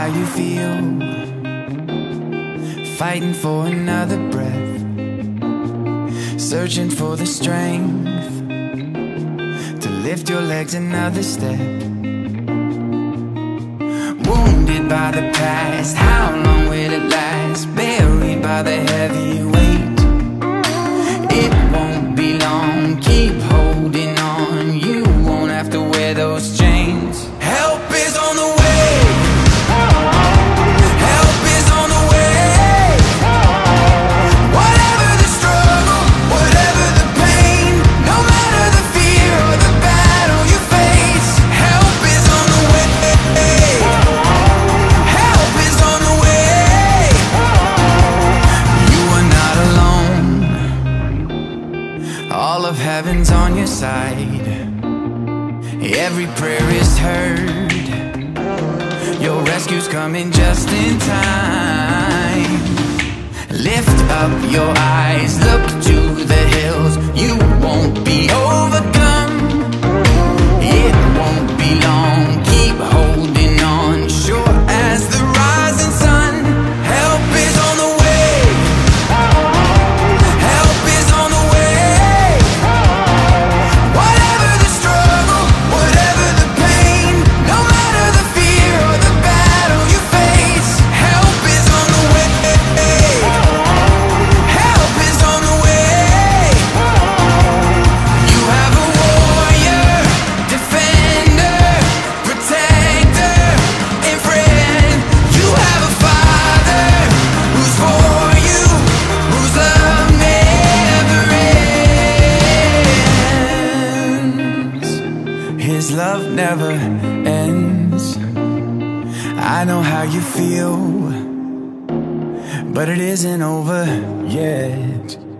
how you feel, fighting for another breath, searching for the strength to lift your legs another step. Wounded by the past, how long will it last? Buried by the heavy weight, it won't be long. Keep holding on, you won't have to wear those chains. Help is on the way, help is on the way. Whatever the struggle, whatever the pain, no matter the fear or the battle you face, help is on the way, help is on the way. You are not alone, all of heaven's on your side. Every prayer is heard, your rescue's coming just in time. Lift up your eyes, look to the hills, you won't be overcome. It won't be long, keep holding on, sure as the rising sun. Help is on the way, help is on the way. Whatever the struggle, whatever the pain, no matter the fear or the battle you face, help is on the way, help is on the way. You have a warrior, defender, protector, and friend. You have a father who's for you, whose love never ends. His love never ends. I know how you feel, but it isn't over yet.